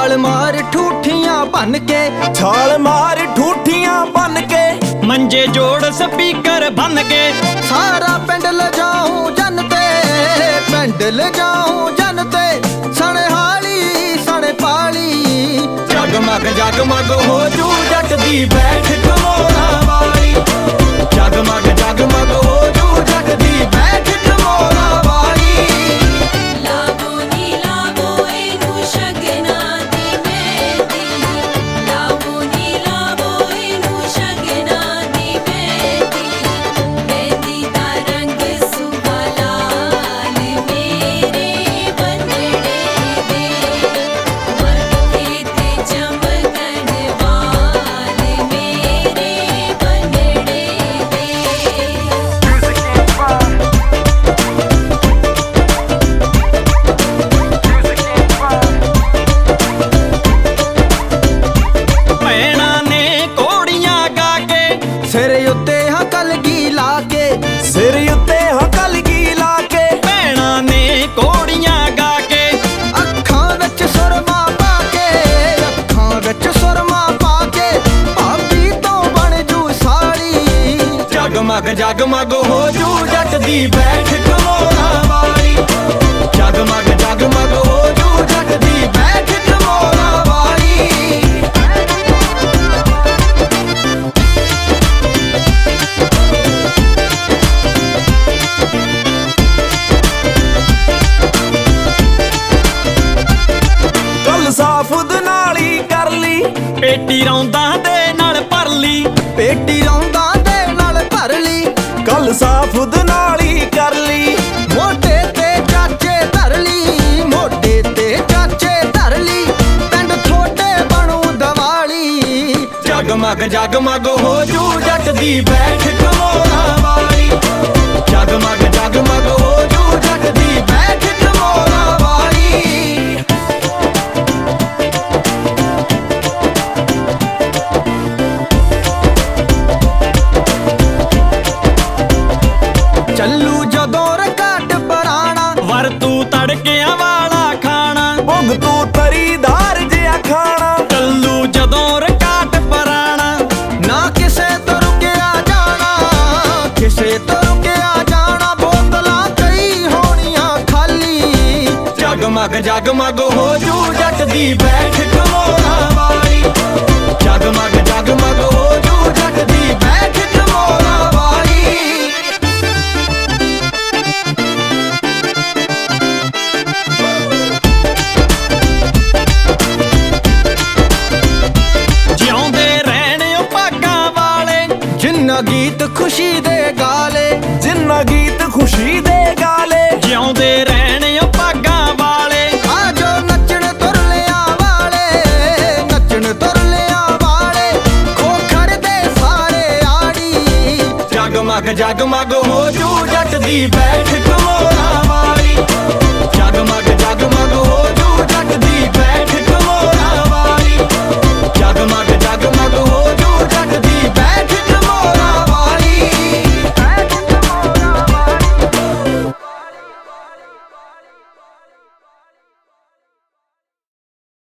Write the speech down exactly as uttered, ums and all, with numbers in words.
ਛਾਲ ਮਾਰ ਠੂਠੀਆਂ ਭੰਨ ਕੇ, ਛਾਲ ਮਾਰ ਠੂਠੀਆਂ ਬਨ ਕੇ, ਮੰਜੇ ਜੋੜ ਸਪੀਕਰ ਬਨ ਕੇ, ਸਾਰਾ ਪਿੰਡ ਲਜਾਉਂ ਜਨ ਤੇ, ਪਿੰਡ ਲਜਾਉਂ ਜਨ ਤੇ, ਸਣਹਾਲੀ ਸਣ ਪਾਲੀ। ਜਗਮਗ ਜਗਮਗ ਹੋ ਜੂ ਜੱਟ ਦੀ ਬੈਠ ਕਮੋਰਾਂ ਵਾਲੀ, ਜਗਮਗ ਜਗਮਗ ਹੋ ਜੂ ਜੱਟ ਦੀ ਬੈਠ ਕਮੋਰਾਂ ਵਾਲੀ। ਲਾਵੋ ਨੀ ਲਾਵੋ ਇਹਨੂੰ ਸ਼ਗਨਾਂ ਦੀ ਮਹਿੰਦੀ, ਲਾਵੋ ਨੀ ਲਾਵੋ ਇਹਨੂੰ ਸ਼ਗਨਾਂ ਦੀ ਮਹਿੰਦੀ, ਮਹਿੰਦੀ ਦਾ ਰੰਗ ਸੁਹਾ ਲਾਲ ਮੇਰੇ ਬੰਨੜੇ ਦੇ, ਮੱਥੇ ਤੇ ਚਮਕਣ ਵਾਲ ਮੇਰੇ ਬੰਨੜੇ ਦੇ। ਭੈਣਾਂ ਨੇ ਕੋੜੀਆਂ ਗਾ ਕੇ, ਸਿਰ ਉੱਤੇ ਹਾਂ ਕਲਗੀ ਲਾ ਕੇ, ਸਿਰ ਉੱਤੇ ਹਕਲਗੀ ਲਾ ਕੇ, ਭੈਣਾਂ ਨੇ ਕੋੜੀਆਂ ਗਾ ਕੇ, ਅੱਖਾਂ ਵਿੱਚ ਸੁਰਮਾ ਪਾ ਕੇ, ਅੱਖਾਂ ਵਿੱਚ ਸੁਰਮਾ ਪਾ ਕੇ, ਭਾਬੀ ਤੋਂ ਬਣ ਜੂ ਸਾਲੀ। ਜਗਮਗ ਜਗਮਗ ਹੋ ਜੂ ਜੱਟ ਦੀ ਬੈਠ ਕਮੋਰਾਂ ਵਾਲੀ, ਜਗਮਗ ਜਗਮਗ ਹੋ ਜੂ ਜੱਟ ਦੀ ਬੈਠ ਕਮੋਰਾਂ ਵਾਲੀ। ਕੱਲ ਸਾਫ ਦਨਾਲੀ ਕਰ ਲਈ, ਪੇਟੀ ਰੌਂਦਾਂ ਦੇ ਨਾਲ ਭਰ ਲਈ, ਪੇਟੀ ਰੌਂਦਾਂ ਦੇ ਨਾਲ ਭਰ ਲਈ, ਕੱਲ ਸਾਫ ਦਨਾਲੀ ਕਰ ਲਈ, ਮੋਢੇ ਤੇ ਚਾਚੇ ਧਰ ਲਈ, ਮੋਢੇ ਤੇ ਚਾਚੇ ਧਰ ਲਈ, ਪਿੰਡ ਥੋੜੇ ਬਣੂ ਦਵਾਲੀ। ਜਗਮਗ ਜਗਮਗ ਹੋ ਜੂ ਜੱਟ ਦੀ ਬੈਠ ਕਮੋਰਾਂ ਵਾਲੀ, ਜਗਮਗ ਜਗਮਗ ਹੋ ਜੂ ਜੱਟ ਦੀ ਬੈਠ ਕਮੋਰਾਂ ਵਾਲੀ। ਚੱਲੂ ਜਦੋਂ ਰਕਾਟ ਪਰਾਣਾ, ਵਰਤੂ ਤੜਕਿਆਂ ਵਾਲਾ ਖਾਣਾ, ਭੁਗ ਤੂੰ ਤਰੀ ਧਾਰ ਜਿਆ ਖਾਣਾ, ਚੱਲੂ ਜਦੋਂ ਰਕਾਟ ਪਰਾਣਾ, ਨਾ ਕਿਸੇ ਤੋਂ ਰੁਕਿਆ ਜਾਣਾ, ਕਿਸੇ ਤੋਂ ਰੁਕਿਆ ਜਾਣਾ, ਬੋਤਲਾਂ ਕਈ ਹੋਣੀਆਂ ਖਾਲੀ। ਜਗਮਗ ਜਗਮਗ ਹੋ ਜੂ ਜੱਟ ਦੀ ਬੈਠ ਕਮੋਰਾਂ ਵਾਲੀ, ਜਗਮਗ ਜਗਮਗ ਹੋ ਜੂ ਜੱਟ ਦੀ ਬੈਠ ਕਮੋਰਾਂ ਵਾਲੀ। ਜਿਉਂਦੇ ਰਹਿਣ ਓ ਭਾਗਾਂ ਵਾਲੇ, ਜਿੰਨਾ ਗੀਤ ਖੁਸ਼ੀ ਦੇ ਗਾਲੇ, ਜਿੰਨਾ ਗੀਤ ਖੁਸ਼ੀ ਦੇ ਗਾਲੇ, ਜਿਉਂਦੇ ਰਹਿਣ ਓ ਭਾਗਾਂ ਵਾਲੇ, ਆਜੋ ਨੱਚਣ ਤੁਰਲਿਆਂ ਵਾਲੇ, ਨੱਚਣ ਤੁਰਲਿਆਂ ਵਾਲੇ, ਖੋਖਰ ਦੇ ਸਾਰੇ ਆੜੀ। ਜਗਮਗ ਜਗਮਗ ਹੋ ਜੂ ਜੱਟ ਦੀ ਬੈਠ ਕਮੋਰਾਂ ਵਾਲੀ, ਜਗਮਗ